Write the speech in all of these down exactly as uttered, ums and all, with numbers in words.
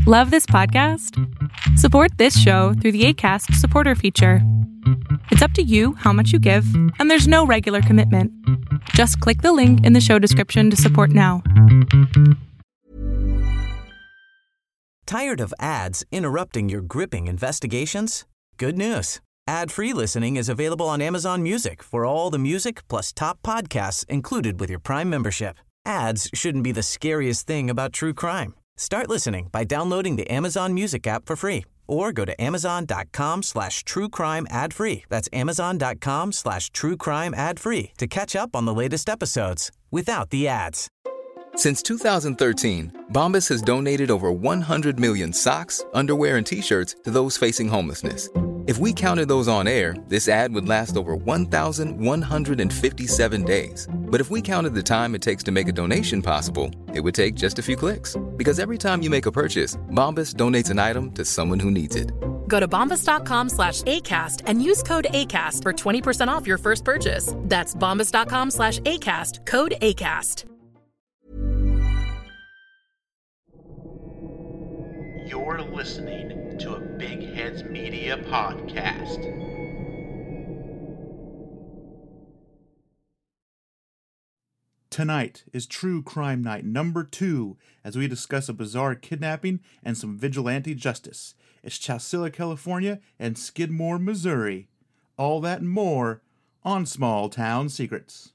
Love this podcast? Support this show through the Acast supporter feature. It's up to you how much you give, and there's no regular commitment. Just click the link in the show description to support now. Tired of ads interrupting your gripping investigations? Good news. Ad-free listening is available on Amazon Music for all the music plus top podcasts included with your Prime membership. Ads shouldn't be the scariest thing about true crime. Start listening by downloading the Amazon Music app for free or go to amazon.com slash true crime ad free. That's amazon.com slash true crime ad free to catch up on the latest episodes without the ads. Since two thousand thirteen, Bombas has donated over one hundred million socks, underwear, and T-shirts to those facing homelessness. If we counted those on air, this ad would last over one thousand one hundred fifty-seven days. But if we counted the time it takes to make a donation possible, it would take just a few clicks. Because every time you make a purchase, Bombas donates an item to someone who needs it. Go to bombas.com slash ACAST and use code ACAST for twenty percent off your first purchase. That's bombas.com slash ACAST, code ACAST. You're listening to a Big Heads Media podcast. Tonight is True Crime Night number two as we discuss a bizarre kidnapping and some vigilante justice. It's Chowsilla, California and Skidmore, Missouri. All that and more on Small Town Secrets.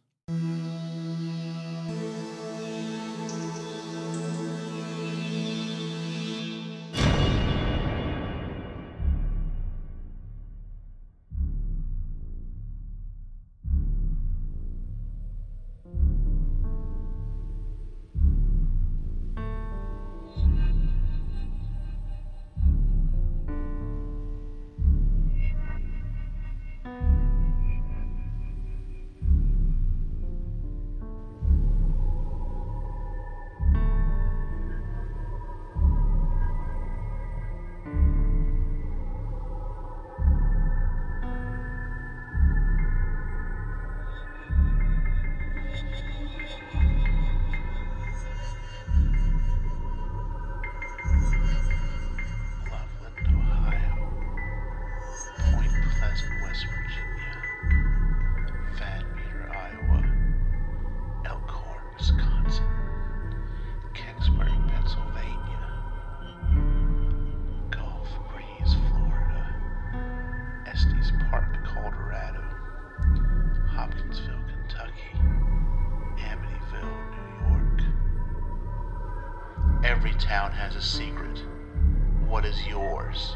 Every town has a secret. What is yours?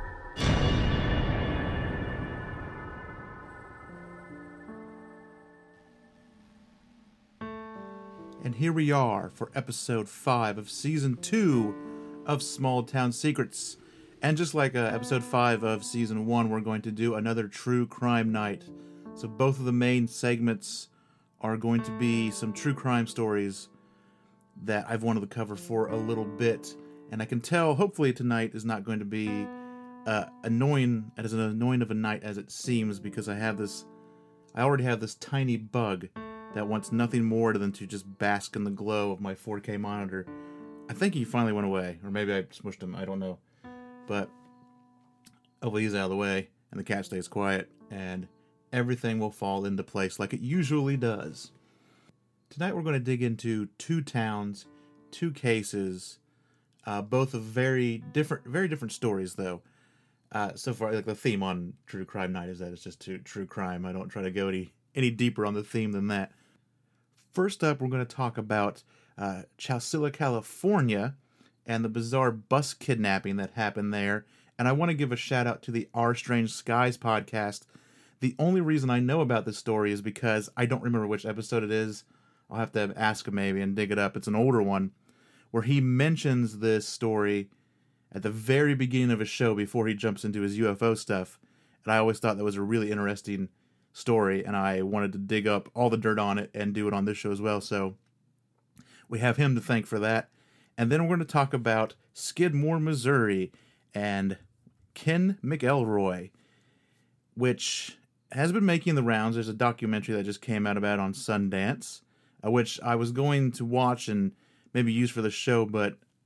And here we are for episode five of season two of Small Town Secrets. And just like uh, episode five of season one, we're going to do another true crime night. So both of the main segments are going to be some true crime stories that I've wanted to cover for a little bit. And I can tell, hopefully tonight is not going to be uh, annoying, as annoying of a night as it seems, because I have this, I already have this tiny bug that wants nothing more than to just bask in the glow of my four K monitor. I think he finally went away, or maybe I smushed him, I don't know. But hopefully he's out of the way, and the cat stays quiet, and everything will fall into place like it usually does. Tonight we're going to dig into two towns, two cases, uh, both of very different, very different stories though. Uh, so far, like the theme on True Crime Night is that it's just too, true crime. I don't try to go any any deeper on the theme than that. First up, we're going to talk about uh, Chowsilla, California, and the bizarre bus kidnapping that happened there. And I want to give a shout out to the Our Strange Skies podcast. The only reason I know about this story is because I don't remember which episode it is. I'll have to ask him maybe and dig it up. It's an older one where he mentions this story at the very beginning of his show before he jumps into his U F O stuff. And I always thought that was a really interesting story, and I wanted to dig up all the dirt on it and do it on this show as well. So we have him to thank for that. And then we're going to talk about Skidmore, Missouri, and Ken McElroy, which has been making the rounds. There's a documentary that just came out about it on Sundance, uh, which I was going to watch and maybe use for the show, but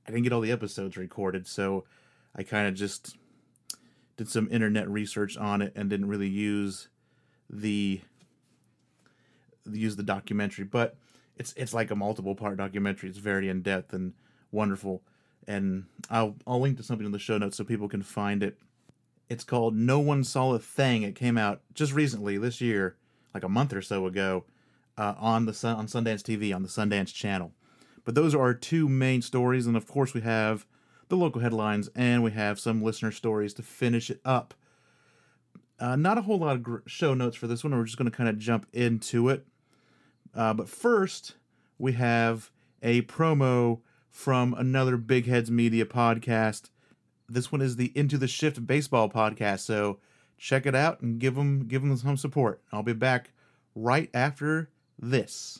I didn't get all the episodes recorded, so I kind of just did some internet research on it and didn't really use the use the documentary. But it's it's like a multiple part documentary. It's very in depth and wonderful. And I'll I'll link to something in the show notes so people can find it. It's called No One Saw a Thing. It came out just recently this year, like a month or so ago, uh, on the Sun on Sundance T V on the Sundance Channel. But those are our two main stories, and of course we have the local headlines, and we have some listener stories to finish it up. Uh, not a whole lot of gr- show notes for this one. We're just going to kind of jump into it. Uh, but first, we have a promo from another Big Heads Media podcast. This one is the Into the Shift Baseball podcast, so check it out and give them, give them some support. I'll be back right after this.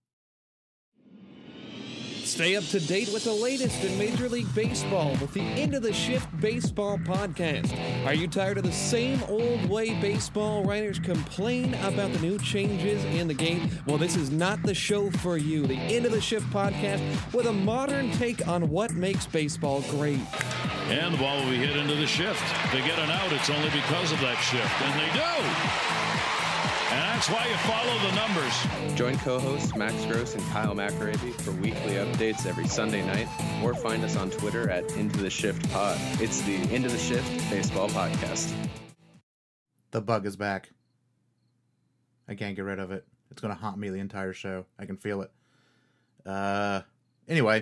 Stay up to date with the latest in Major League Baseball with the Into the Shift Baseball podcast. Are you tired of the same old way baseball writers complain about the new changes in the game? Well, this is not the show for you. The Into the Shift podcast with a modern take on what makes baseball great. And the ball will be hit into the shift. If they get an out, it's only because of that shift. And they do! And that's why you follow the numbers. Join co-hosts Max Gross and Kyle McAravy for weekly updates every Sunday night, or find us on Twitter at Into the Shift Pod. It's the Into the Shift Baseball Podcast. The bug is back. I can't get rid of it. It's going to haunt me the entire show. I can feel it. Uh, anyway,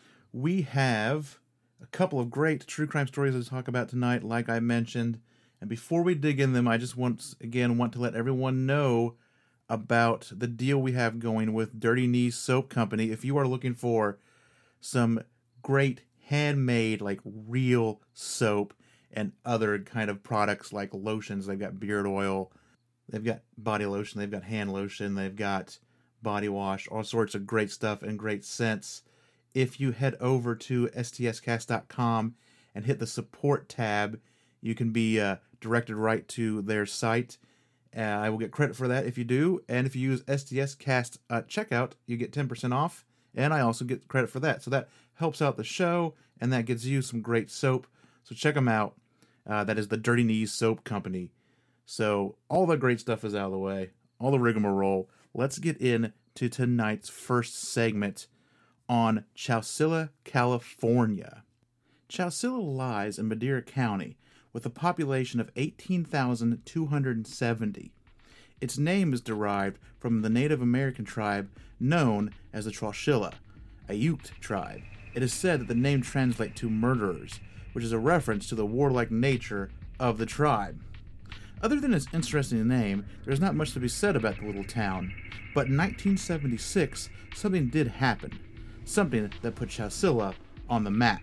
we have a couple of great true crime stories to talk about tonight, like I mentioned. And before we dig in them, I just once again want to let everyone know about the deal we have going with Dirty Knees Soap Company. If you are looking for some great handmade, like real soap and other kind of products like lotions, they've got beard oil, they've got body lotion, they've got hand lotion, they've got body wash, all sorts of great stuff and great scents. If you head over to S T S cast dot com and hit the support tab, you can be uh, directed right to their site. Uh, I will get credit for that if you do. And if you use S T S Cast uh, checkout, you get ten percent off. And I also get credit for that. So that helps out the show, and that gets you some great soap. So check them out. Uh, that is the Dirty Knees Soap Company. So all the great stuff is out of the way. All the rigmarole. Let's get into tonight's first segment on Chowsilla, California. Chowsilla lies in Madera County, with a population of eighteen thousand two hundred seventy. Its name is derived from the Native American tribe known as the Chowsilla, a Ute tribe. It is said that the name translates to murderers, which is a reference to the warlike nature of the tribe. Other than its interesting name, there is not much to be said about the little town, but in nineteen seventy-six, something did happen, something that put Chowsilla on the map.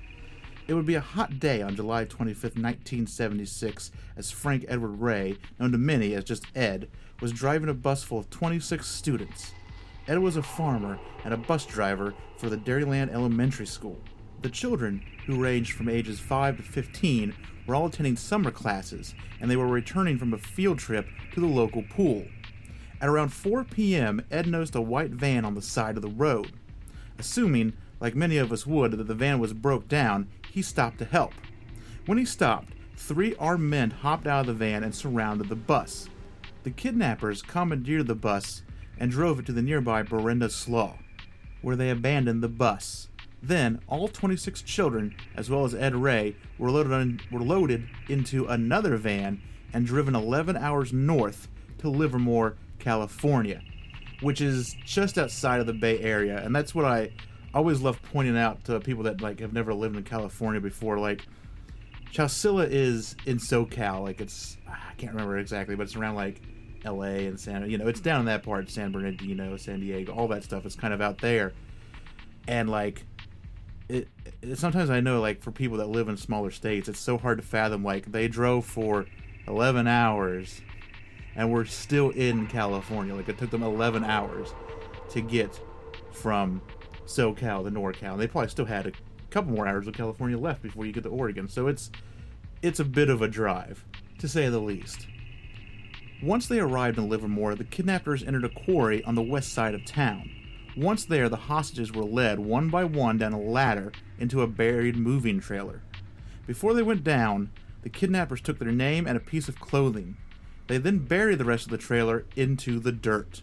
It would be a hot day on July twenty-fifth, nineteen seventy-six, as Frank Edward Ray, known to many as just Ed, was driving a bus full of twenty-six students. Ed was a farmer and a bus driver for the Dairyland Elementary School. The children, who ranged from ages five to fifteen, were all attending summer classes, and they were returning from a field trip to the local pool. At around four p.m., Ed noticed a white van on the side of the road. Assuming, like many of us would, that the van was broke down, he stopped to help. When he stopped, three armed men hopped out of the van and surrounded the bus. The kidnappers commandeered the bus and drove it to the nearby Berenda Slough, where they abandoned the bus. Then, all twenty-six children, as well as Ed Ray, were loaded, on, were loaded into another van and driven eleven hours north to Livermore, California, which is just outside of the Bay Area. And that's what I always love pointing out to people that like have never lived in California before. Like, Chowsilla is in SoCal. Like, it's, I can't remember exactly, but it's around like L A and San, you know, it's down in that part, San Bernardino, San Diego, all that stuff is kind of out there. And like, it, it sometimes I know, like, for people that live in smaller states, it's so hard to fathom. Like, they drove for eleven hours and we're still in California. Like, it took them eleven hours to get from SoCal to NorCal, and they probably still had a couple more hours of California left before you get to Oregon. So it's it's a bit of a drive, to say the least. Once they arrived in Livermore, the kidnappers entered a quarry on the west side of town. Once there, the hostages were led one by one down a ladder into a buried moving trailer. Before they went down, the kidnappers took their name and a piece of clothing. They then buried the rest of the trailer into the dirt.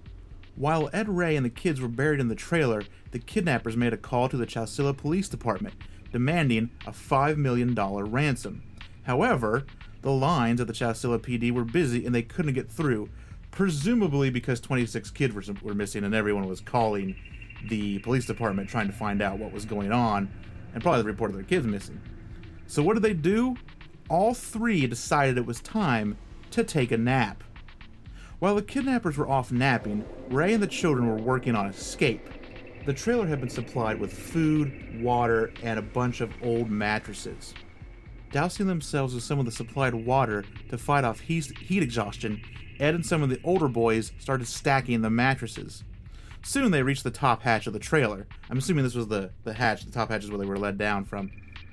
While Ed Ray and the kids were buried in the trailer, the kidnappers made a call to the Chowsilla Police Department, demanding a five million dollars ransom. However, the lines at the Chowsilla P D were busy and they couldn't get through, presumably because twenty-six kids were, were missing and everyone was calling the police department trying to find out what was going on, and probably reported their kids missing. So what did they do? All three decided it was time to take a nap. While the kidnappers were off napping, Ray and the children were working on escape. The trailer had been supplied with food, water, and a bunch of old mattresses. Dousing themselves with some of the supplied water to fight off heat, heat exhaustion, Ed and some of the older boys started stacking the mattresses. Soon they reached the top hatch of the trailer. I'm assuming this was the, the hatch, the top hatch is where they were let down from.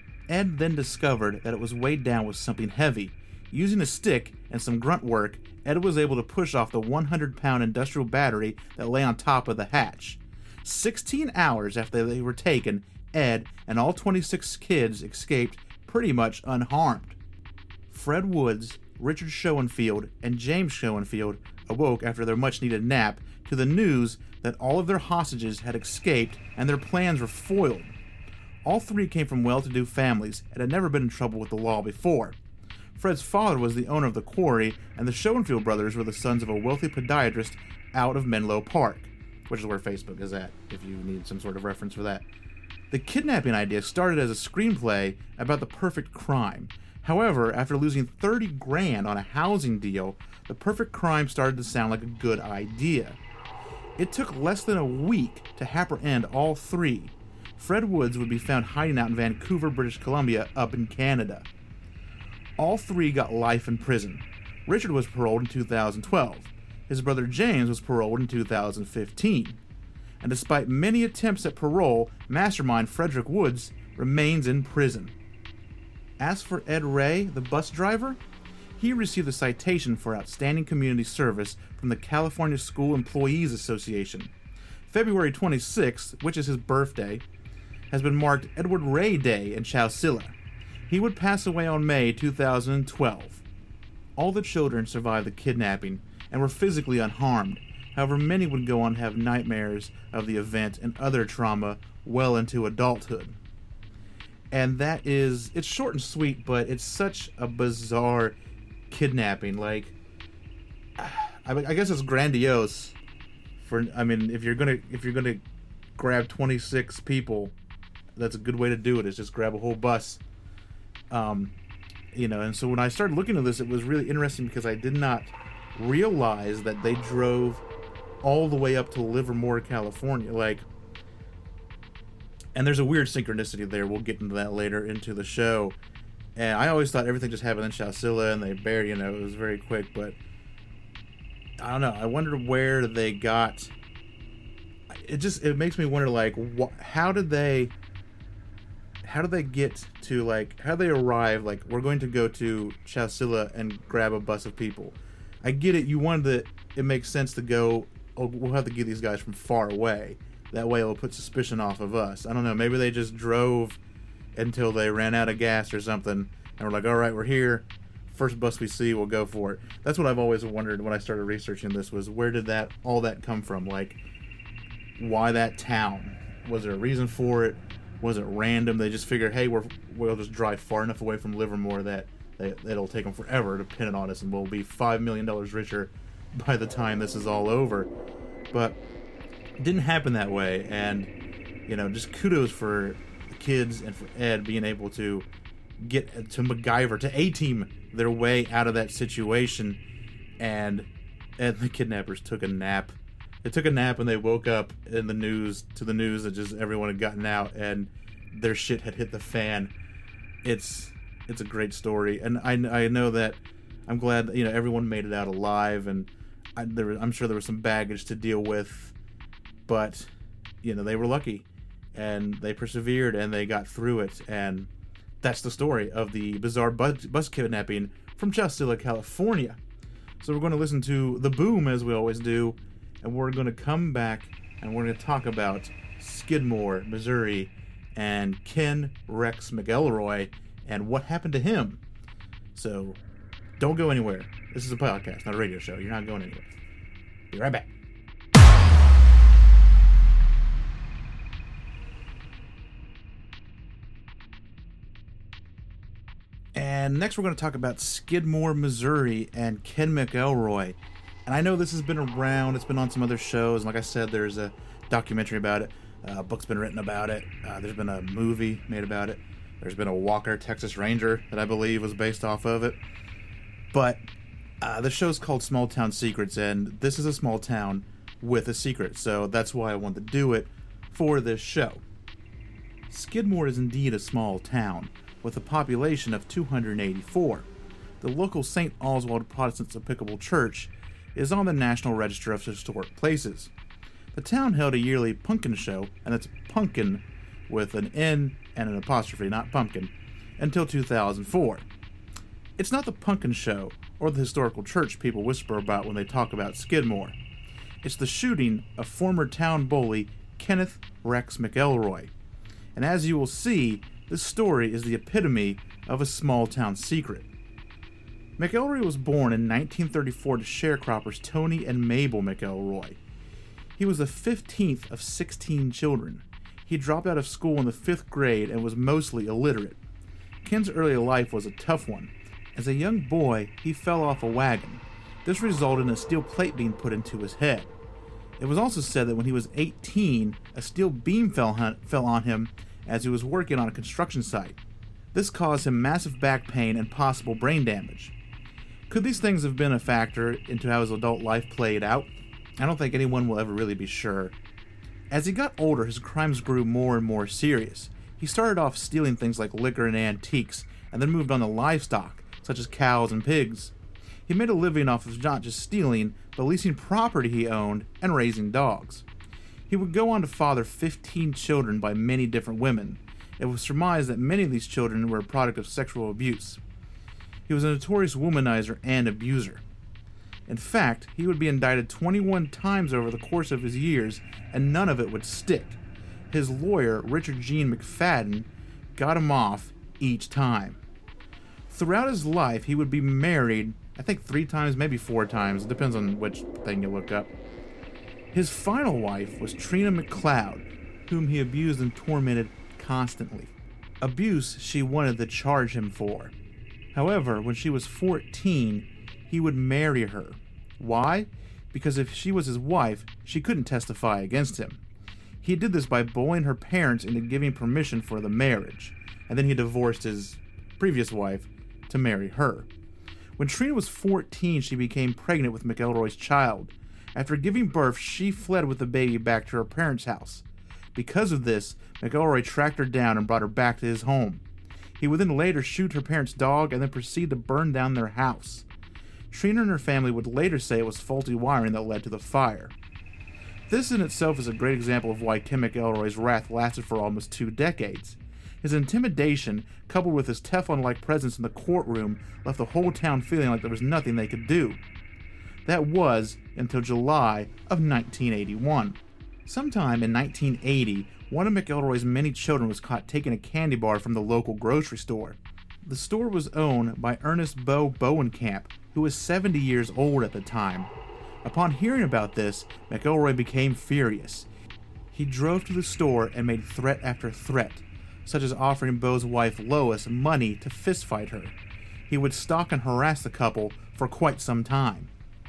Ed then discovered that it was weighed down with something heavy. Using a stick and some grunt work, Ed was able to push off the one hundred pound industrial battery that lay on top of the hatch. sixteen hours after they were taken, Ed and all twenty-six kids escaped pretty much unharmed. Fred Woods, Richard Schoenfield, and James Schoenfield awoke after their much-needed nap to the news that all of their hostages had escaped and their plans were foiled. All three came from well-to-do families and had never been in trouble with the law before. Fred's father was the owner of the quarry, and the Schoenfield brothers were the sons of a wealthy podiatrist out of Menlo Park, which is where Facebook is at, if you need some sort of reference for that. The kidnapping idea started as a screenplay about the perfect crime. However, after losing thirty grand on a housing deal, the perfect crime started to sound like a good idea. It took less than a week to apprehend all three. Fred Woods would be found hiding out in Vancouver, British Columbia, up in Canada. All three got life in prison. Richard was paroled in two thousand twelve. His brother James was paroled in two thousand fifteen. And despite many attempts at parole, mastermind Frederick Woods remains in prison. As for Ed Ray, the bus driver, he received a citation for outstanding community service from the California School Employees Association. February twenty-sixth, which is his birthday, has been marked Edward Ray Day in Chowsilla. He would pass away on May two thousand twelve. All the children survived the kidnapping and were physically unharmed. However, many would go on to have nightmares of the event and other trauma well into adulthood. And that is, it's short and sweet, but it's such a bizarre kidnapping. Like, I, I guess it's grandiose. For I mean, if you're gonna if you're gonna grab twenty-six people, that's a good way to do it. Is just grab a whole bus. Um, you know, and so when I started looking at this, it was really interesting because I did not realize that they drove all the way up to Livermore, California. Like, and there's a weird synchronicity there. We'll get into that later into the show. And I always thought everything just happened in Chowsilla and they buried, you know, it was very quick, but I don't know. I wonder where they got. It just it makes me wonder, like, wh- how did they, how did they get to, like, how did they arrive? Like, we're going to go to Chowsilla and grab a bus of people. I get it. You wanted to. It makes sense to go. Oh, we'll have to get these guys from far away. That way, it'll put suspicion off of us. I don't know. Maybe they just drove until they ran out of gas or something, and we're like, all right, we're here. First bus we see, we'll go for it. That's what I've always wondered when I started researching this, was where did that all that come from? Like, why that town? Was there a reason for it? Was it random? They just figured, hey, we're, we'll just drive far enough away from Livermore that they, it'll take them forever to pin it on us, and we'll be five million dollars richer by the time this is all over. But it didn't happen that way, and, you know, just kudos for the kids and for Ed being able to get to MacGyver, to A-team their way out of that situation. And and the kidnappers took a nap. They took a nap and they woke up in the news to the news that just everyone had gotten out and their shit had hit the fan. It's it's a great story, and I, I know that I'm glad that, you know, everyone made it out alive, and I, there I'm sure there was some baggage to deal with, but you know, they were lucky and they persevered and they got through it. And that's the story of the bizarre bus, bus kidnapping from Chowsilla, California. So we're going to listen to The Boom, as we always do, and we're going to come back and we're going to talk about Skidmore, Missouri, and Ken Rex McElroy and what happened to him. So, don't go anywhere. This is a podcast, not a radio show. You're not going anywhere. Be right back. And next we're going to talk about Skidmore, Missouri, and Ken McElroy. And I know this has been around. It's been on some other shows. Like I said, there's a documentary about it. Uh, a book's been written about it. Uh, there's been a movie made about it. There's been a Walker, Texas Ranger that I believe was based off of it. But uh, the show's called Small Town Secrets, and this is a small town with a secret. So that's why I wanted to do it for this show. Skidmore is indeed a small town, with a population of two hundred eighty-four. The local Saint Oswald Protestant Episcopal Church is on the National Register of Historic Places. The town held a yearly pumpkin show, and it's pumpkin with an N and an apostrophe, not pumpkin, until two thousand four. It's not the pumpkin show or the historical church people whisper about when they talk about Skidmore. It's the shooting of former town bully Kenneth Rex McElroy. And as you will see, this story is the epitome of a small-town secret. McElroy was born in nineteen thirty-four to sharecroppers Tony and Mabel McElroy. He was the fifteenth of sixteen children. He dropped out of school in the fifth grade and was mostly illiterate. Ken's early life was a tough one. As a young boy, he fell off a wagon. This resulted in a steel plate being put into his head. It was also said that when he was eighteen, a steel beam fell, hun- fell on him as he was working on a construction site. This caused him massive back pain and possible brain damage. Could these things have been a factor into how his adult life played out? I don't think anyone will ever really be sure. As he got older, his crimes grew more and more serious. He started off stealing things like liquor and antiques, and then moved on to livestock, such as cows and pigs. He made a living off of not just stealing, but leasing property he owned and raising dogs. He would go on to father fifteen children by many different women. It was surmised that many of these children were a product of sexual abuse. He was a notorious womanizer and abuser. In fact, he would be indicted twenty-one times over the course of his years, and none of it would stick. His lawyer, Richard Gene McFadden, got him off each time. Throughout his life, he would be married, I think three times, maybe four times. It depends on which thing you look up. His final wife was Trina McLeod, whom he abused and tormented constantly. Abuse she wanted to charge him for. However, when she was fourteen, he would marry her. Why? Because if she was his wife, she couldn't testify against him. He did this by bullying her parents into giving permission for the marriage, and then he divorced his previous wife to marry her. When Trina was fourteen, she became pregnant with McElroy's child. After giving birth, she fled with the baby back to her parents' house. Because of this, McElroy tracked her down and brought her back to his home. He would then later shoot her parents' dog and then proceed to burn down their house. Trina and her family would later say it was faulty wiring that led to the fire. This in itself is a great example of why Ken McElroy's wrath lasted for almost two decades. His intimidation, coupled with his Teflon-like presence in the courtroom, left the whole town feeling like there was nothing they could do. That was until July of nineteen eighty-one. Sometime in nineteen eighty, one of McElroy's many children was caught taking a candy bar from the local grocery store. The store was owned by Ernest Bo Bowenkamp, who was seventy years old at the time. Upon hearing about this, McElroy became furious. He drove to the store and made threat after threat, such as offering Bo's wife Lois money to fistfight her. He would stalk and harass the couple for quite some time.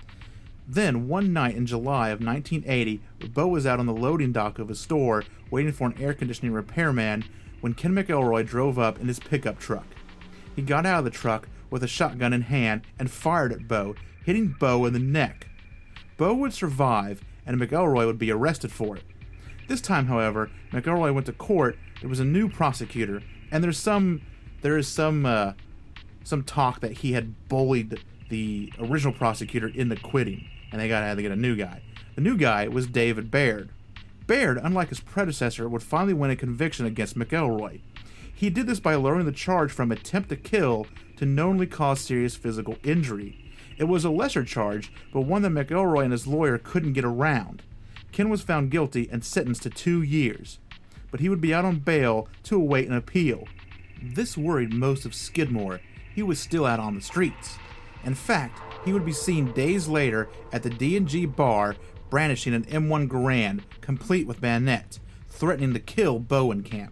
Then, one night in July of nineteen eighty, Bo was out on the loading dock of his store waiting for an air conditioning repairman when Ken McElroy drove up in his pickup truck. He got out of the truck with a shotgun in hand and fired at Bo, hitting Bo in the neck. Bo would survive, and McElroy would be arrested for it. This time, however, McElroy went to court. There was a new prosecutor, and there's some there is some uh, some talk that he had bullied the original prosecutor into quitting, and they got had to get a new guy. The new guy was David Baird. Baird, unlike his predecessor, would finally win a conviction against McElroy. He did this by lowering the charge from attempt to kill to knowingly cause serious physical injury. It was a lesser charge, but one that McElroy and his lawyer couldn't get around. Ken was found guilty and sentenced to two years, but he would be out on bail to await an appeal. This worried most of Skidmore. He was still out on the streets. In fact, he would be seen days later at the D and G bar brandishing an M one Garand, complete with bayonet, threatening to kill Bowenkamp.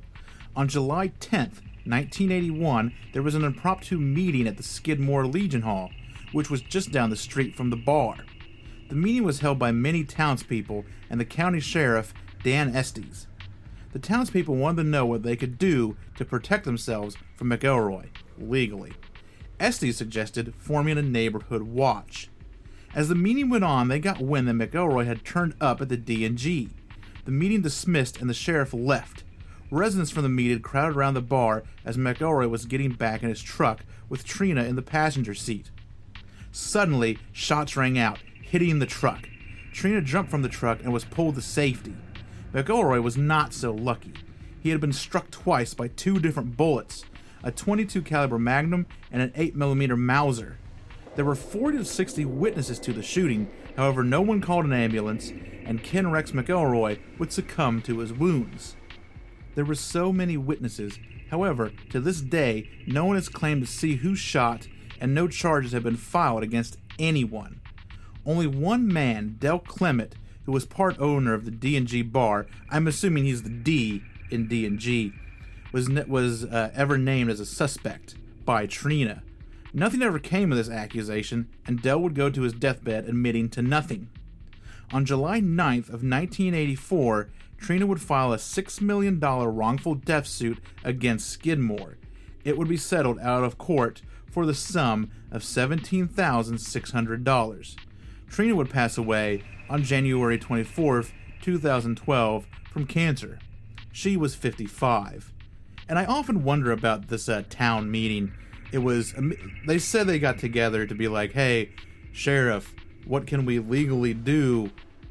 On July tenth, nineteen eighty-one, there was an impromptu meeting at the Skidmore Legion Hall, which was just down the street from the bar. The meeting was held by many townspeople and the county sheriff, Dan Estes. The townspeople wanted to know what they could do to protect themselves from McElroy, legally. Estes suggested forming a neighborhood watch. As the meeting went on, they got wind that McElroy had turned up at the D and G. The meeting dismissed and the sheriff left. Residents from the meeting crowded around the bar as McElroy was getting back in his truck with Trina in the passenger seat. Suddenly, shots rang out, hitting the truck. Trina jumped from the truck and was pulled to safety. McElroy was not so lucky. He had been struck twice by two different bullets, a twenty-two caliber Magnum and an eight millimeter Mauser. There were forty to sixty witnesses to the shooting, however no one called an ambulance, and Ken Rex McElroy would succumb to his wounds. There were so many witnesses, however, to this day, no one has claimed to see who shot, and no charges have been filed against anyone. Only one man, Del Clement, who was part owner of the D and G bar, I'm assuming he's the D in D and G, was was uh, ever named as a suspect by Trina. Nothing ever came of this accusation, and Del would go to his deathbed admitting to nothing. On July ninth of nineteen eighty-four, Trina would file a six million dollars wrongful death suit against Skidmore. It would be settled out of court for the sum of seventeen thousand six hundred dollars. Trina would pass away on January twenty-fourth, two thousand twelve, from cancer. She was fifty-five. And I often wonder about this uh, town meeting. It was, they said they got together to be like, hey, sheriff, what can we legally do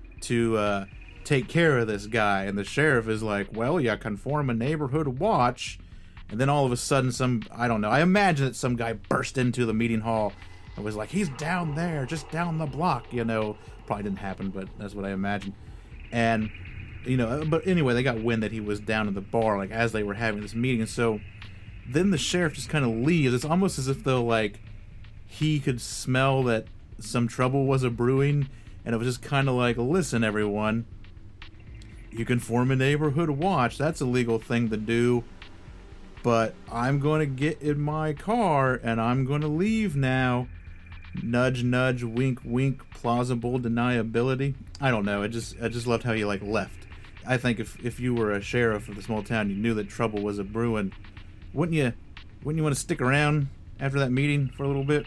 to uh, take care of this guy? And the sheriff is like, well, you can form a neighborhood watch. And then all of a sudden some, I don't know, I imagine that some guy burst into the meeting hall and was like, he's down there, just down the block, you know. Probably didn't happen, but that's what I imagine. And, you know, but anyway, they got wind that he was down at the bar, like, as they were having this meeting. And so then the sheriff just kind of leaves. It's almost as if, though, like, he could smell that some trouble was a brewing, and it was just kind of like, listen, everyone, you can form a neighborhood watch. That's a legal thing to do. But I'm going to get in my car, and I'm going to leave now. Nudge, nudge, wink, wink, plausible deniability. I don't know. I just I just loved how he, like, left. I think if, if you were a sheriff of the small town, you knew that trouble was a brewing, wouldn't you wouldn't you want to stick around after that meeting for a little bit?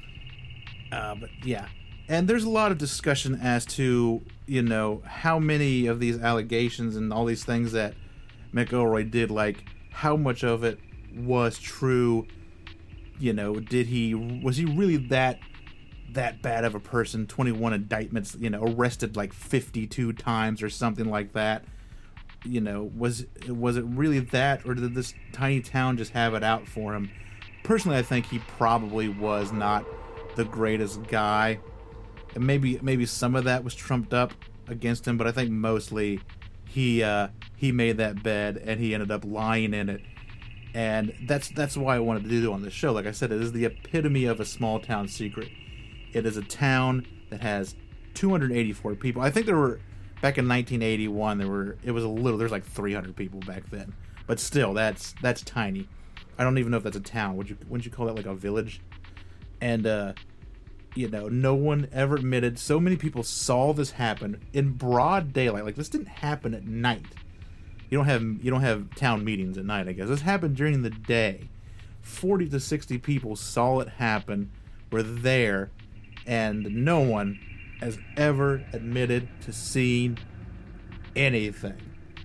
Uh, but, yeah. And there's a lot of discussion as to, you know, how many of these allegations and all these things that McElroy did, like, how much of it was true. You know, did he, was he really that that bad of a person? twenty-one indictments, you know, arrested like fifty-two times or something like that. You know, was was it really that, or did this tiny town just have it out for him? Personally, I think he probably was not the greatest guy, and maybe maybe some of that was trumped up against him, but I think mostly he uh, he made that bed and he ended up lying in it. And that's that's why I wanted to do on this show. Like I said, it is the epitome of a small town secret. It is a town that has two hundred eighty-four people. I think there were, back in nineteen eighty-one, there were, it was a little, there's like three hundred people back then. But still, that's that's tiny. I don't even know if that's a town. Would you, wouldn't you call that like a village? And, uh, you know, no one ever admitted. So many people saw this happen in broad daylight. Like, this didn't happen at night. You don't have you don't have town meetings at night, I guess. This happened during the day. forty to sixty people saw it happen, were there, and no one has ever admitted to seeing anything.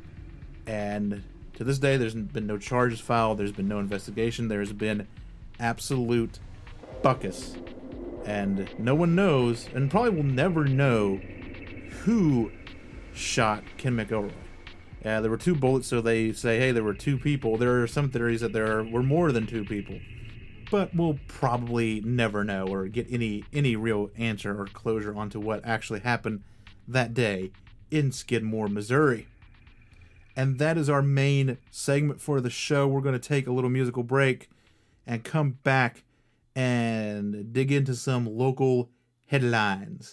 And to this day, there's been no charges filed. There's been no investigation. There's been absolute buckus. And no one knows, and probably will never know, who shot Ken McElroy. Yeah, there were two bullets, so they say, hey, there were two people. There are some theories that there were more than two people. But we'll probably never know or get any any real answer or closure onto what actually happened that day in Skidmore, Missouri. And that is our main segment for the show. We're going to take a little musical break and come back and dig into some local headlines.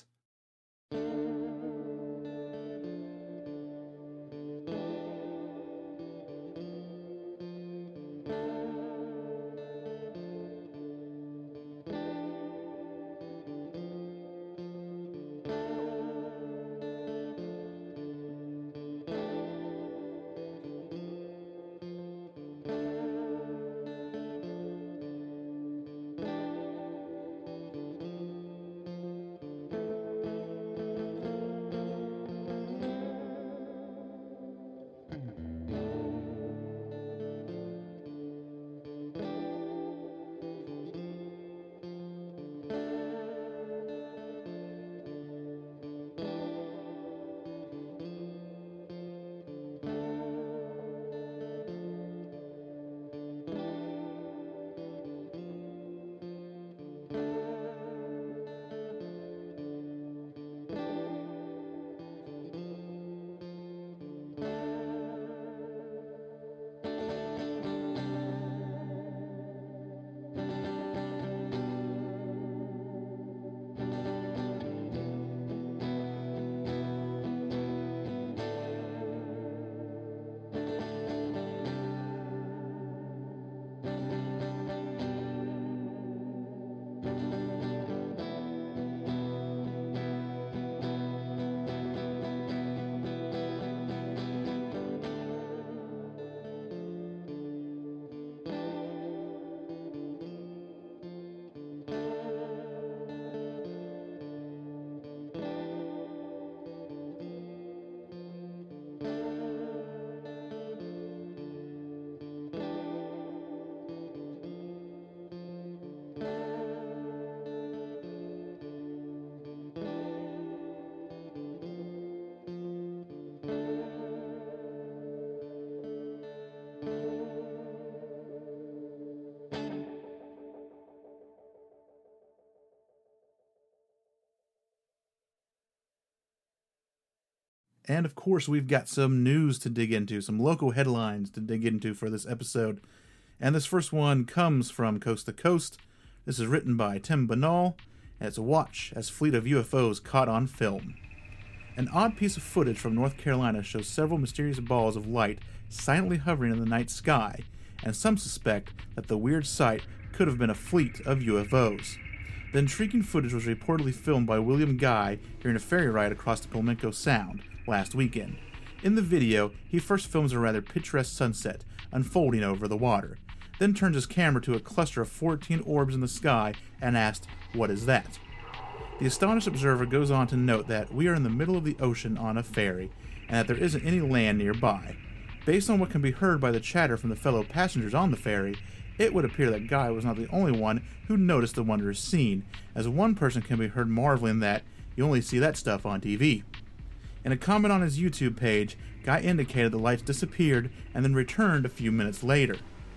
And of course, we've got some news to dig into, some local headlines to dig into for this episode. And this first one comes from Coast to Coast. This is written by Tim Banal, and it's a watch as fleet of U F Os caught on film. An odd piece of footage from North Carolina shows several mysterious balls of light silently hovering in the night sky, and some suspect that the weird sight could have been a fleet of U F Os. The intriguing footage was reportedly filmed by William Guy during a ferry ride across the Pimlico Sound last weekend. In the video, he first films a rather picturesque sunset unfolding over the water, then turns his camera to a cluster of fourteen orbs in the sky and asks, "What is that?" The astonished observer goes on to note that we are in the middle of the ocean on a ferry, and that there isn't any land nearby. Based on what can be heard by the chatter from the fellow passengers on the ferry, it would appear that Guy was not the only one who noticed the wondrous scene, as one person can be heard marveling that you only see that stuff on T V. In a comment on his YouTube page, Guy indicated the lights disappeared and then returned a few minutes later.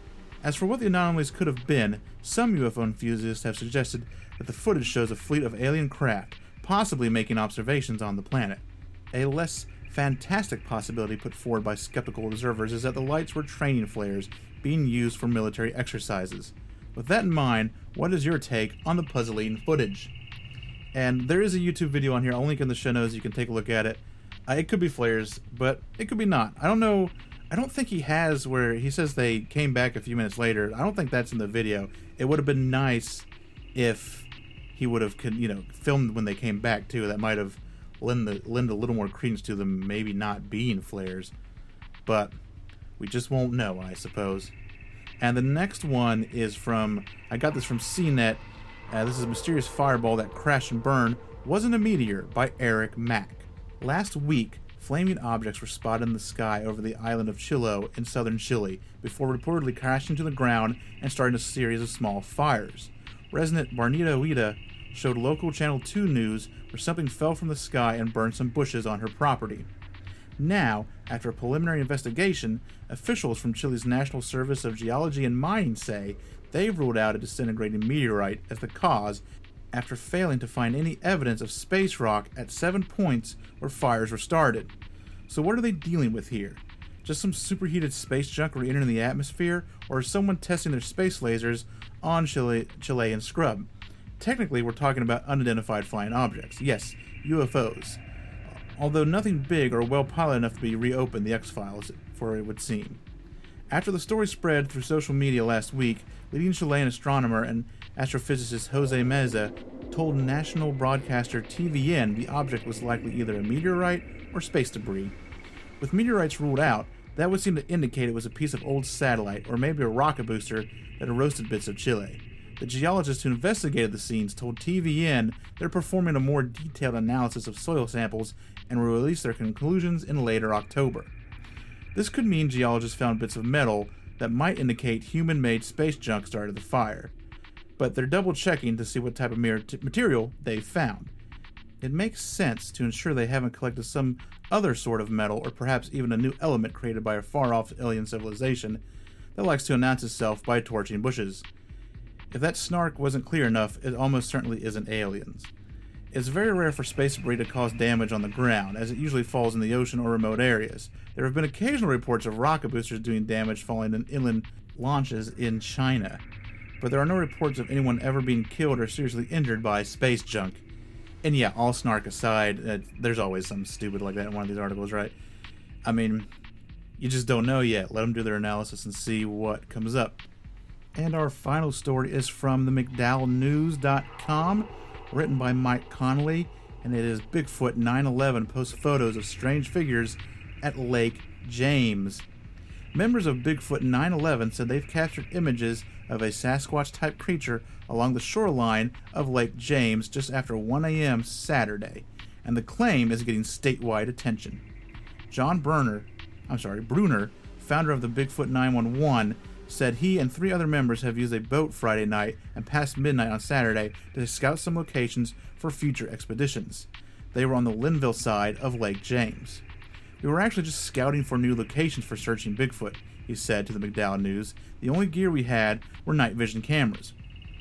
As for what the anomalies could have been, some U F O enthusiasts have suggested that the footage shows a fleet of alien craft, possibly making observations on the planet. A less fantastic possibility put forward by skeptical observers is that the lights were training flares being used for military exercises. With that in mind, what is your take on the puzzling footage? And there is a YouTube video on here, I'll link in the show notes, you can take a look at it. Uh, it could be flares, but it could be not. I don't know. I don't think he has where he says they came back a few minutes later. I don't think that's in the video. It would have been nice if he would have, you know, filmed when they came back too. That might have lend, the, lend a little more credence to them maybe not being flares. But we just won't know, I suppose. And the next one is from, I got this from C net. Uh, this is a mysterious fireball that crashed and burned. Wasn't a meteor, by Eric Mack. Last week, flaming objects were spotted in the sky over the island of Chiloé in southern Chile, before reportedly crashing to the ground and starting a series of small fires. Resident Barnita Ueda showed local Channel two news where something fell from the sky and burned some bushes on her property. Now, after a preliminary investigation, officials from Chile's National Service of Geology and Mining say they've ruled out a disintegrating meteorite as the cause, after failing to find any evidence of space rock at seven points where fires were started. So what are they dealing with here? Just some superheated space junk re-entering the atmosphere, or is someone testing their space lasers on Chile, Chilean scrub? Technically, we're talking about unidentified flying objects. Yes, U F Os. Although nothing big or well-piloted enough to be reopened, the X-Files, for it would seem. After the story spread through social media last week, leading Chilean astronomer and astrophysicist Jose Meza told national broadcaster T V N the object was likely either a meteorite or space debris. With meteorites ruled out, that would seem to indicate it was a piece of old satellite or maybe a rocket booster that had roasted bits of Chile. The geologists who investigated the scenes told T V N they're performing a more detailed analysis of soil samples and will release their conclusions in later October. This could mean geologists found bits of metal that might indicate human-made space junk started the fire, but they're double-checking to see what type of material they found. It makes sense to ensure they haven't collected some other sort of metal or perhaps even a new element created by a far-off alien civilization that likes to announce itself by torching bushes. If that snark wasn't clear enough, it almost certainly isn't aliens. It's very rare for space debris to cause damage on the ground, as it usually falls in the ocean or remote areas. There have been occasional reports of rocket boosters doing damage falling in inland launches in China, but there are no reports of anyone ever being killed or seriously injured by space junk. And yeah, all snark aside, uh, there's always something stupid like that in one of these articles, right? I mean, you just don't know yet. Let them do their analysis and see what comes up. And our final story is from the McDowell News dot com, written by Mike Connolly, and it is Bigfoot nine eleven posts photos of strange figures at Lake James. Members of Bigfoot nine eleven said they've captured images of a Sasquatch-type creature along the shoreline of Lake James just after one a.m. Saturday, and the claim is getting statewide attention. John Brunner, I'm sorry, Bruner, founder of the Bigfoot nine one one, said he and three other members have used a boat Friday night and past midnight on Saturday to scout some locations for future expeditions. They were on the Linville side of Lake James. We were actually just scouting for new locations for searching Bigfoot, he said to the McDowell News. The only gear we had were night vision cameras.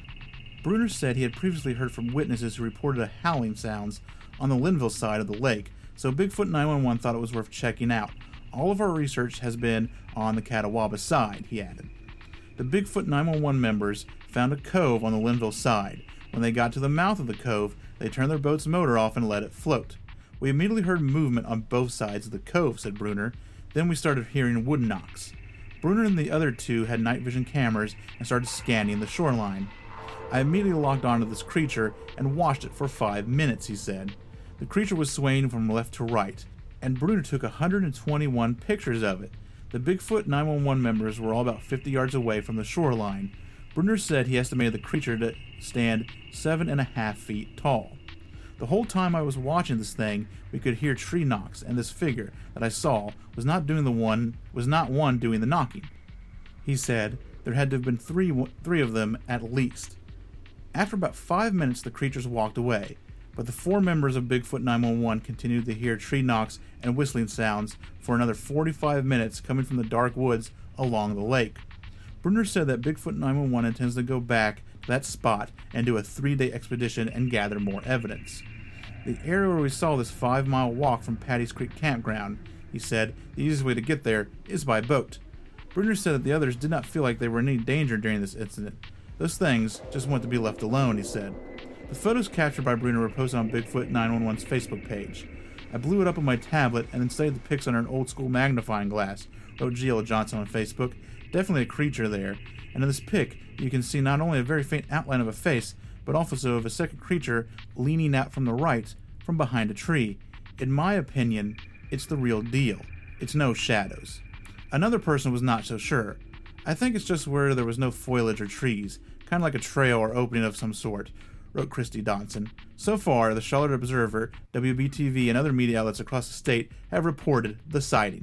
Bruner said he had previously heard from witnesses who reported a howling sounds on the Linville side of the lake, so Bigfoot nine one one thought it was worth checking out. All of our research has been on the Catawba side, he added. The Bigfoot nine one one members found a cove on the Linville side. When they got to the mouth of the cove, they turned their boat's motor off and let it float. We immediately heard movement on both sides of the cove, said Bruner. Then we started hearing wood knocks. Bruner and the other two had night vision cameras and started scanning the shoreline. I immediately locked onto this creature and watched it for five minutes, he said. The creature was swaying from left to right, and Bruner took one hundred twenty-one pictures of it. The Bigfoot nine one one members were all about fifty yards away from the shoreline. Bruner said he estimated the creature to stand seven and a half feet tall. The whole time I was watching this thing, we could hear tree knocks, and this figure that I saw was not doing the one was not one doing the knocking. He said there had to have been three three of them at least. After about five minutes, the creatures walked away, but the four members of Bigfoot nine one one continued to hear tree knocks and whistling sounds for another forty-five minutes coming from the dark woods along the lake. Bruner said that Bigfoot nine one one intends to go back to that spot and do a three-day expedition and gather more evidence. The area where we saw this five-mile walk from Patty's Creek Campground, he said, the easiest way to get there is by boat. Bruner said that the others did not feel like they were in any danger during this incident. Those things just want to be left alone, he said. The photos captured by Bruner were posted on Bigfoot nine one one's Facebook page. I blew it up on my tablet and then studied the pics under an old-school magnifying glass, wrote G L Johnson on Facebook. Definitely a creature there. And in this pic, you can see not only a very faint outline of a face, but also of a second creature leaning out from the right from behind a tree. In my opinion, it's the real deal. It's no shadows. Another person was not so sure. I think it's just where there was no foliage or trees, kind of like a trail or opening of some sort, wrote Christy Dodson. So far, the Charlotte Observer, W B T V, and other media outlets across the state have reported the sighting.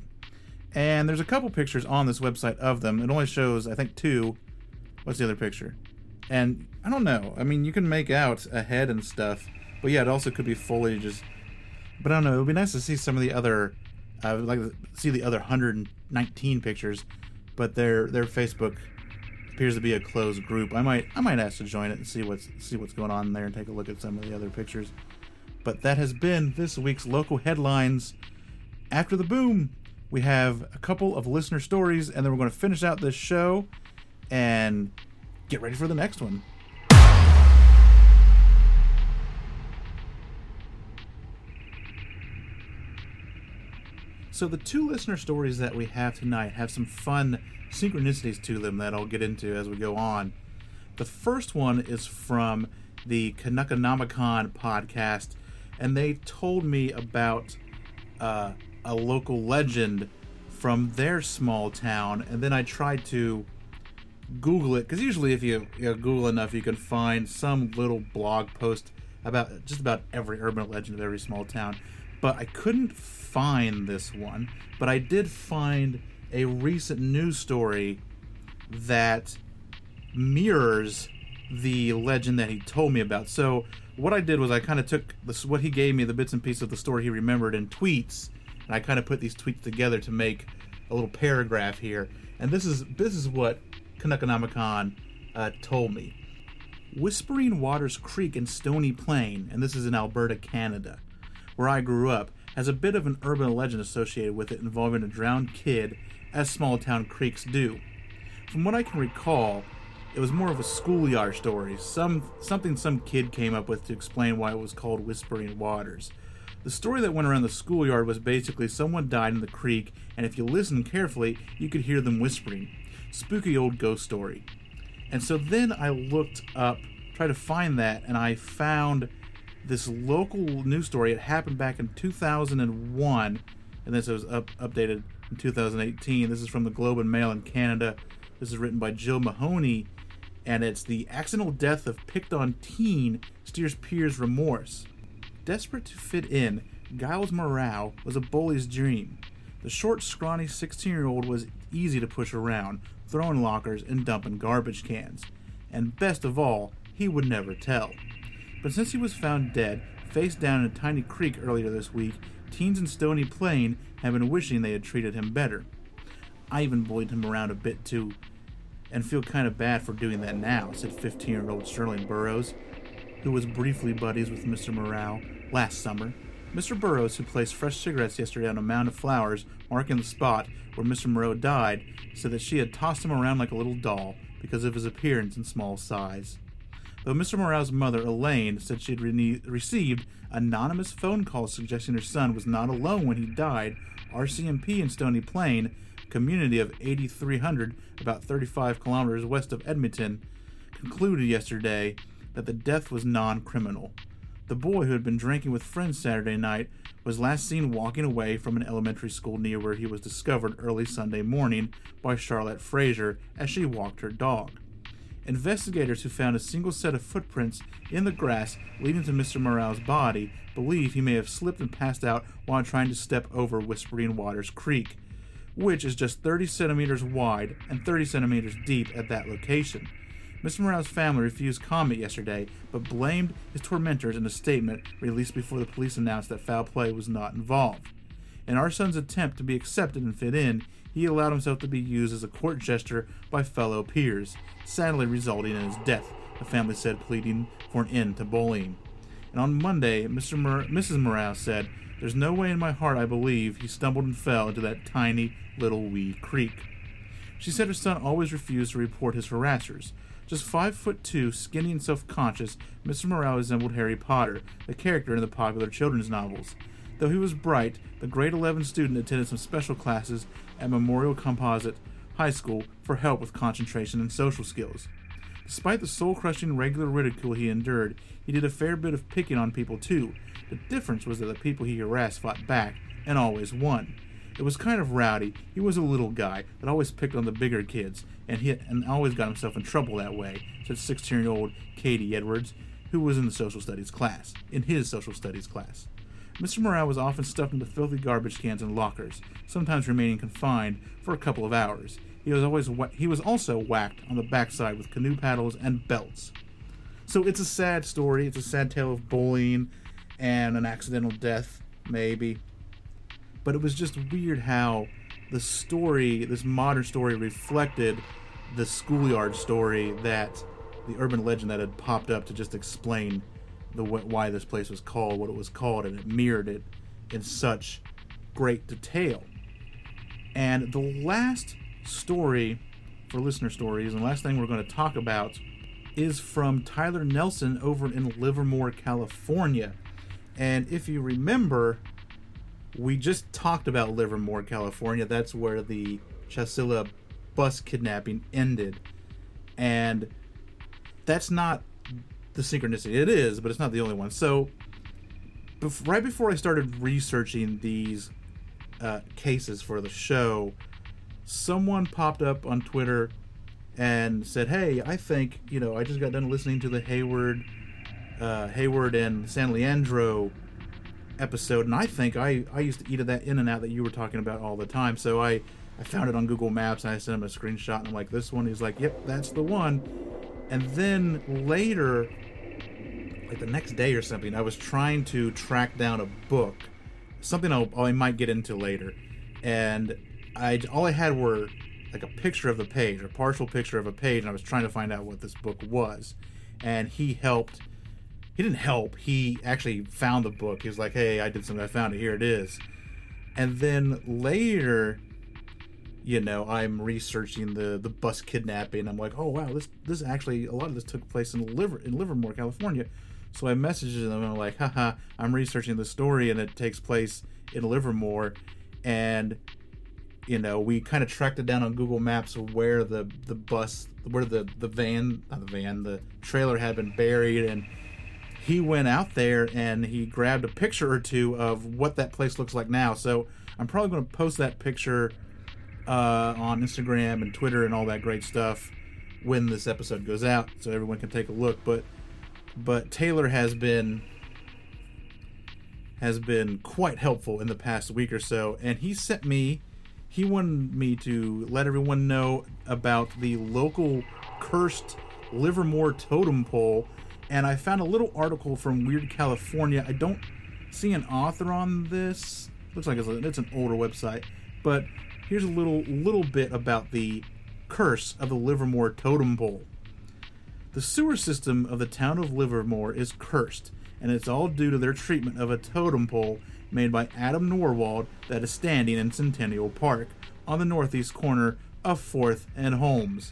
And there's a couple pictures on this website of them. It only shows, I think, two. What's the other picture? And I don't know. I mean, you can make out a head and stuff. But yeah, it also could be foliage. But I don't know. It would be nice to see some of the other... I would like to see the other one hundred nineteen pictures. But their their Facebook appears to be a closed group. I might I might ask to join it and see what's see what's going on there and take a look at some of the other pictures. But that has been this week's local headlines. After the boom, we have a couple of listener stories, and then we're going to finish out this show and get ready for the next one. So the two listener stories that we have tonight have some fun synchronicities to them that I'll get into as we go on. The first one is from the Canuckonomicon podcast, and they told me about uh, a local legend from their small town, and then I tried to Google it, because usually if you, you know, Google enough, you can find some little blog post about just about every urban legend of every small town. But I couldn't find this one, but I did find a recent news story that mirrors the legend that he told me about. So what I did was I kind of took this, what he gave me, the bits and pieces of the story he remembered in tweets, and I kind of put these tweets together to make a little paragraph here. And this is this is what Canuckonomicon uh, told me. Whispering Waters Creek in Stony Plain, and this is in Alberta, Canada, where I grew up, has a bit of an urban legend associated with it involving a drowned kid, as small town creeks do. From what I can recall, it was more of a schoolyard story, some something some kid came up with to explain why it was called Whispering Waters. The story that went around the schoolyard was basically someone died in the creek, and if you listened carefully, you could hear them whispering. Spooky old ghost story. And so then I looked up, tried to find that, and I found this local news story. It happened back in two thousand one, and this was up, updated in two thousand eighteen. This is from the Globe and Mail in Canada. This is written by Jill Mahoney, and it's the accidental death of picked-on teen steers peers' remorse. Desperate to fit in, Giles Morrow was a bully's dream. The short, scrawny sixteen-year-old was easy to push around, throwing lockers and dumping garbage cans. And best of all, he would never tell. But since he was found dead, face down in a tiny creek earlier this week, teens in Stony Plain have been wishing they had treated him better. I even bullied him around a bit too, and feel kind of bad for doing that now, said fifteen-year-old Sterling Burrows, who was briefly buddies with Mister Morrow last summer. Mister Burrows, who placed fresh cigarettes yesterday on a mound of flowers marking the spot where Mister Morrow died, said that she had tossed him around like a little doll because of his appearance and small size. Though Mister Morrow's mother, Elaine, said she had re- received anonymous phone calls suggesting her son was not alone when he died, R C M P in Stony Plain, a community of eighty-three hundred, about thirty-five kilometers west of Edmonton, concluded yesterday that the death was non-criminal. The boy, who had been drinking with friends Saturday night, was last seen walking away from an elementary school near where he was discovered early Sunday morning by Charlotte Fraser as she walked her dog. Investigators who found a single set of footprints in the grass leading to Mister Morrow's body believe he may have slipped and passed out while trying to step over Whispering Waters Creek, which is just thirty centimeters wide and thirty centimeters deep at that location. Mister Morrow's family refused comment yesterday, but blamed his tormentors in a statement released before the police announced that foul play was not involved. In our son's attempt to be accepted and fit in, he allowed himself to be used as a court gesture by fellow peers, sadly resulting in his death, the family said, pleading for an end to bullying. And on Monday, Mister Mor- Missus Morrow said, "There's no way in my heart I believe he stumbled and fell into that tiny little wee creek." She said her son always refused to report his harassers. Just five foot two, skinny and self-conscious, Mister Morrow resembled Harry Potter, the character in the popular children's novels. Though he was bright, the grade eleven student attended some special classes at Memorial Composite High School for help with concentration and social skills. Despite the soul-crushing regular ridicule he endured, he did a fair bit of picking on people too. The difference was that the people he harassed fought back and always won. It was kind of rowdy. He was a little guy that always picked on the bigger kids, and he and always got himself in trouble that way, said sixteen-year-old Katie Edwards, who was in the social studies class, in his social studies class. Mister Morrow was often stuffed into filthy garbage cans and lockers, sometimes remaining confined for a couple of hours. He was always wha- he was also whacked on the backside with canoe paddles and belts. So it's a sad story. It's a sad tale of bullying and an accidental death, maybe. But it was just weird how the story, this modern story, reflected the schoolyard story that the urban legend that had popped up to just explain the why this place was called what it was called, and it mirrored it in such great detail. And the last story for listener stories, and the last thing we're going to talk about, is from Tyler Nelson over in Livermore, California. And if you remember, we just talked about Livermore, California. That's where the Chasilla bus kidnapping ended. And that's not the synchronicity. It is, but it's not the only one. So, bef- right before I started researching these uh, cases for the show, someone popped up on Twitter and said, hey, I think, you know, I just got done listening to the Hayward, uh, Hayward and San Leandro episode, and I think I, I used to eat of that In-N-Out that you were talking about all the time. So I, I found it on Google Maps, and I sent him a screenshot, and I'm like, this one? He's like, yep, that's the one. And then later, like the next day or something, I was trying to track down a book, something I'll, I might get into later, and I all I had were like a picture of the page, a partial picture of a page, and I was trying to find out what this book was. And he helped. He didn't help. He actually found the book. He was like, hey, I did something. I found it. Here it is. And then later, you know, I'm researching the, the bus kidnapping. I'm like, oh, wow, this this actually, a lot of this took place in Liver, in Livermore, California. So I messaged them, and I'm like, haha, I'm researching the story, and it takes place in Livermore. And, you know, we kind of tracked it down on Google Maps of where the, the bus, where the, the van, not the van, the trailer had been buried. And he went out there and he grabbed a picture or two of what that place looks like now. So I'm probably going to post that picture uh, on Instagram and Twitter and all that great stuff when this episode goes out, so everyone can take a look. But but Taylor has been has been quite helpful in the past week or so, and he sent me. He wanted me to let everyone know about the local cursed Livermore totem pole, and I found a little article from Weird California. I don't see an author on this. Looks like it's, a, it's an older website, but here's a little little bit about the curse of the Livermore totem pole. The sewer system of the town of Livermore is cursed, and it's all due to their treatment of a totem pole made by Adam Norwald that is standing in Centennial Park on the northeast corner of fourth and Holmes.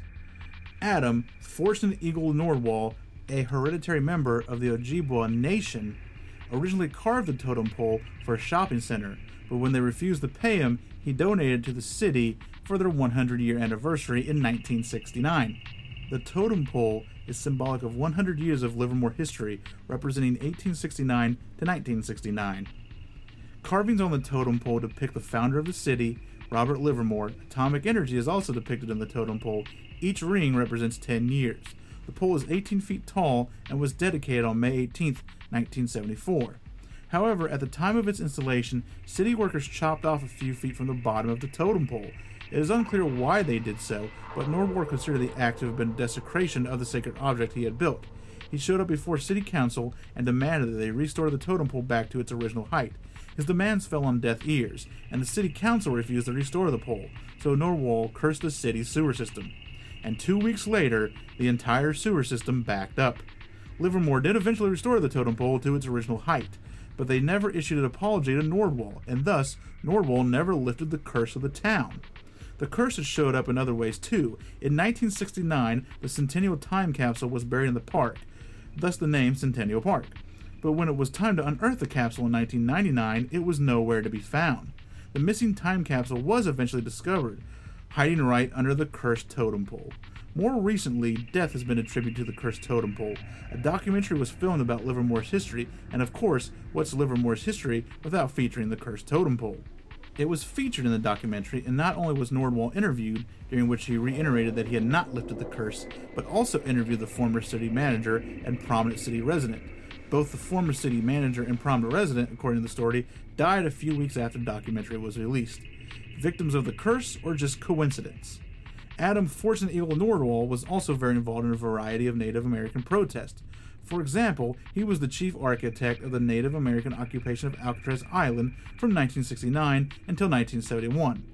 Adam, Fortune Eagle Norwald, a hereditary member of the Ojibwa Nation, originally carved the totem pole for a shopping center, but when they refused to pay him, he donated to the city for their one hundred year anniversary in nineteen sixty-nine. The totem pole is symbolic of one hundred years of Livermore history, representing eighteen sixty-nine to nineteen sixty-nine. Carvings on the totem pole depict the founder of the city, Robert Livermore. Atomic energy is also depicted in the totem pole. Each ring represents ten years. The pole is eighteen feet tall and was dedicated on May eighteenth, nineteen seventy-four. However, at the time of its installation, city workers chopped off a few feet from the bottom of the totem pole. It is unclear why they did so, but Norwald considered the act to have been desecration of the sacred object he had built. He showed up before city council and demanded that they restore the totem pole back to its original height. His demands fell on deaf ears, and the city council refused to restore the pole, so Norwald cursed the city's sewer system. And two weeks later, the entire sewer system backed up. Livermore did eventually restore the totem pole to its original height, but they never issued an apology to Norwald, and thus Norwald never lifted the curse of the town. The curse has showed up in other ways too. In nineteen sixty-nine, the Centennial Time Capsule was buried in the park, thus the name Centennial Park. But when it was time to unearth the capsule in nineteen ninety-nine, it was nowhere to be found. The missing time capsule was eventually discovered, hiding right under the cursed totem pole. More recently, death has been attributed to the cursed totem pole. A documentary was filmed about Livermore's history, and of course, what's Livermore's history without featuring the cursed totem pole? It was featured in the documentary, and not only was Norwald interviewed, during which he reiterated that he had not lifted the curse, but also interviewed the former city manager and prominent city resident. Both the former city manager and prominent resident, according to the story, died a few weeks after the documentary was released. Victims of the curse, or just coincidence? Adam Fortune Eagle Norwald was also very involved in a variety of Native American protests. For example, he was the chief architect of the Native American occupation of Alcatraz Island from nineteen sixty-nine until nineteen seventy-one.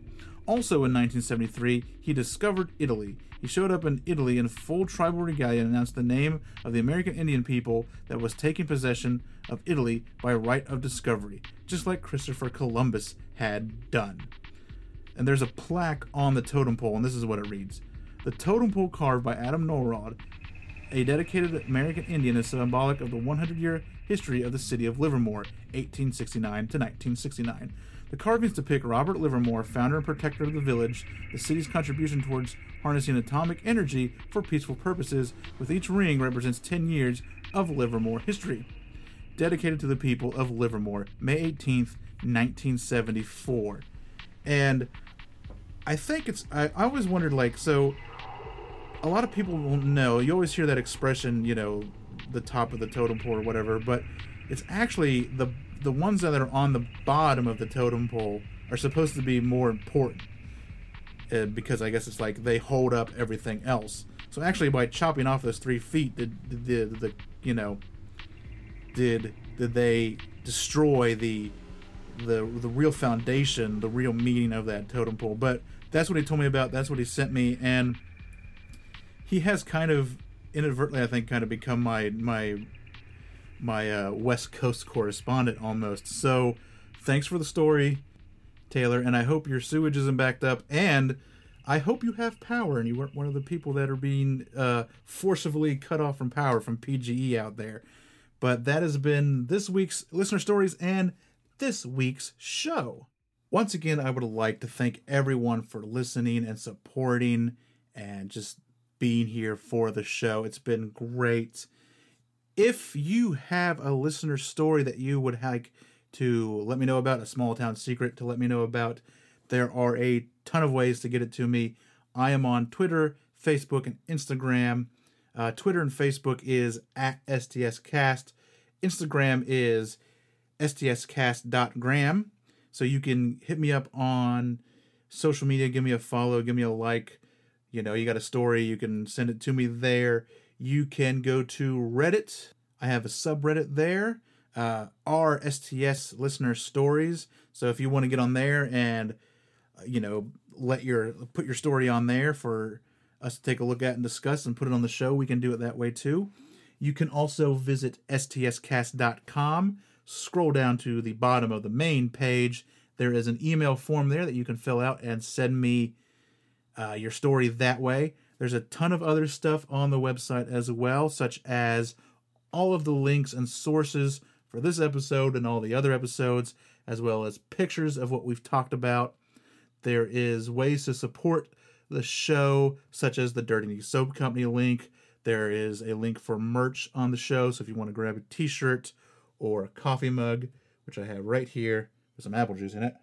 Also in nineteen seventy-three, he discovered Italy. He showed up in Italy in full tribal regalia and announced the name of the American Indian people that was taking possession of Italy by right of discovery, just like Christopher Columbus had done. And there's a plaque on the totem pole, and this is what it reads. The totem pole carved by Adam Norrod, a dedicated American Indian, is symbolic of the one hundred year history of the city of Livermore, eighteen sixty-nine to nineteen sixty-nine. The carvings depict Robert Livermore, founder and protector of the village, the city's contribution towards harnessing atomic energy for peaceful purposes, with each ring represents ten years of Livermore history. Dedicated to the people of Livermore, May eighteenth, nineteen seventy-four. And I think it's, I, I always wondered, like, so a lot of people won't know, you always hear that expression, you know, the top of the totem pole or whatever, but it's actually the the ones that are on the bottom of the totem pole are supposed to be more important, uh, because I guess it's like they hold up everything else. So actually, by chopping off those three feet, did, did the the you know did did they destroy the the the real foundation, the real meaning of that totem pole? But that's what he told me about. That's what he sent me, and he has kind of inadvertently, I think, kind of become my my. my uh, West Coast correspondent almost. So thanks for the story, Taylor, and I hope your sewage isn't backed up, and I hope you have power and you weren't one of the people that are being uh, forcibly cut off from power from P G E out there. But that has been this week's Listener Stories and this week's show. Once again, I would like to thank everyone for listening and supporting and just being here for the show. It's been great. If you have a listener story that you would like to let me know about, a small town secret to let me know about, there are a ton of ways to get it to me. I am on Twitter, Facebook, and Instagram. Uh, Twitter and Facebook is at S T S Cast. Instagram is S T S cast dot gram. So you can hit me up on social media, give me a follow, give me a like. You know, you got a story, you can send it to me there. You can go to Reddit. I have a subreddit there, uh, r S T S Listener Stories. So if you want to get on there and, uh, you know, let your put your story on there for us to take a look at and discuss and put it on the show, we can do it that way too. You can also visit S T S cast dot com. Scroll down to the bottom of the main page. There is an email form there that you can fill out and send me uh, your story that way. There's a ton of other stuff on the website as well, such as all of the links and sources for this episode and all the other episodes, as well as pictures of what we've talked about. There is ways to support the show, such as the Dirty Knee Soap Company link. There is a link for merch on the show, so if you want to grab a t-shirt or a coffee mug, which I have right here with some apple juice in it,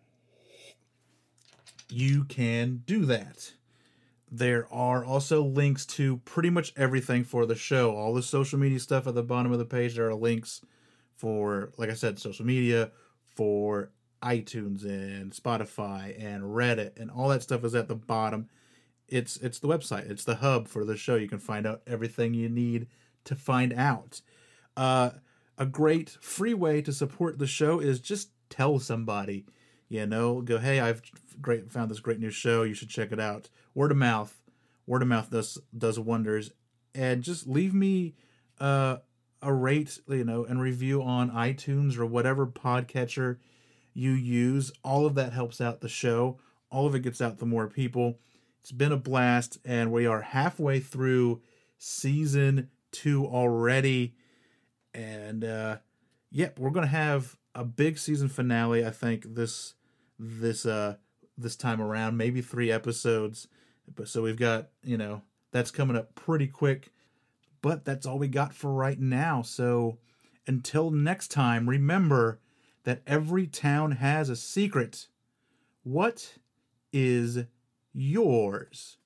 you can do that. There are also links to pretty much everything for the show. All the social media stuff at the bottom of the page. There are links for, like I said, social media, for iTunes and Spotify and Reddit, and all that stuff is at the bottom. It's it's the website. It's the hub for the show. You can find out everything you need to find out. Uh, a great free way to support the show is just tell somebody. You know, go, hey, I've great found this great new show. You should check it out. Word of mouth. Word of mouth does does wonders. And just leave me uh, a rate, you know, and review on iTunes or whatever podcatcher you use. All of that helps out the show. All of it gets out to more people. It's been a blast, and we are halfway through season two already. And, uh, yep, we're going to have a big season finale, I think, this this uh this time around, maybe three episodes. But so we've got, you know, that's coming up pretty quick. But that's all we got for right now. So until next time, remember that every town has a secret. What is yours?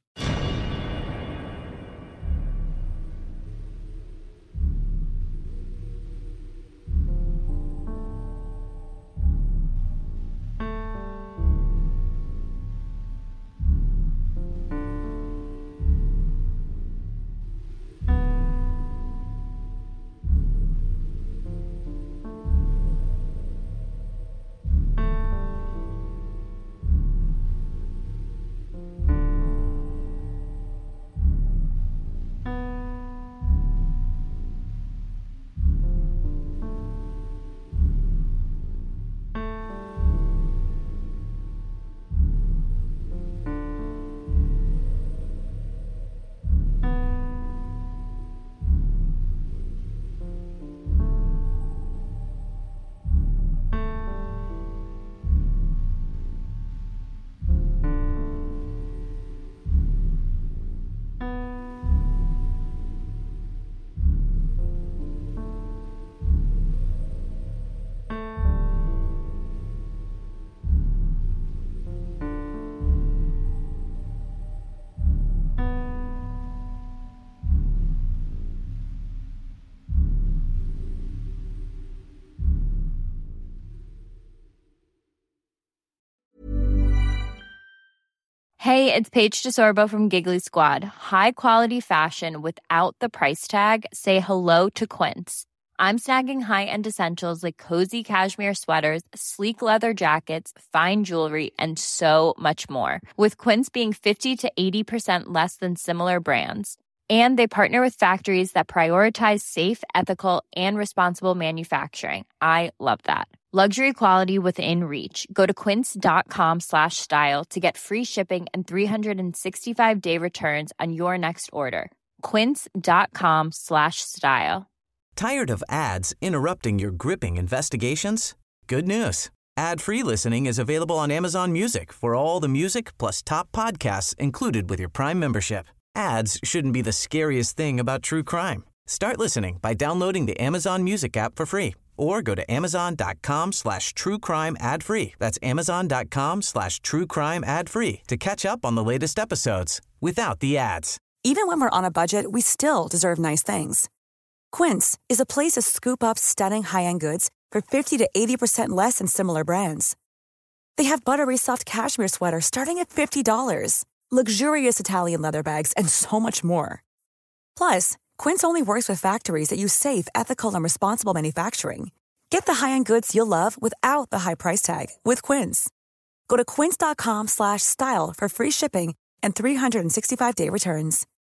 Hey, it's Paige DeSorbo from Giggly Squad. High quality fashion without the price tag. Say hello to Quince. I'm snagging high-end essentials like cozy cashmere sweaters, sleek leather jackets, fine jewelry, and so much more. With Quince being fifty to eighty percent less than similar brands. And they partner with factories that prioritize safe, ethical, and responsible manufacturing. I love that. Luxury quality within reach. Go to quince.com slash style to get free shipping and three sixty-five day returns on your next order. Quince.com slash style. Tired of ads interrupting your gripping investigations? Good news. Ad-free listening is available on Amazon Music for all the music plus top podcasts included with your Prime membership. Ads shouldn't be the scariest thing about true crime. Start listening by downloading the Amazon Music app for free or go to amazon.com slash true crime ad free. That's amazon.com slash true crime ad free to catch up on the latest episodes without the ads. Even when we're on a budget, we still deserve nice things. Quince is a place to scoop up stunning high-end goods for fifty to eighty percent less than similar brands. They have buttery soft cashmere sweaters starting at fifty dollars, luxurious Italian leather bags, and so much more. Plus, Quince only works with factories that use safe, ethical, and responsible manufacturing. Get the high-end goods you'll love without the high price tag with Quince. Go to quince.com slash style for free shipping and three sixty-five day returns.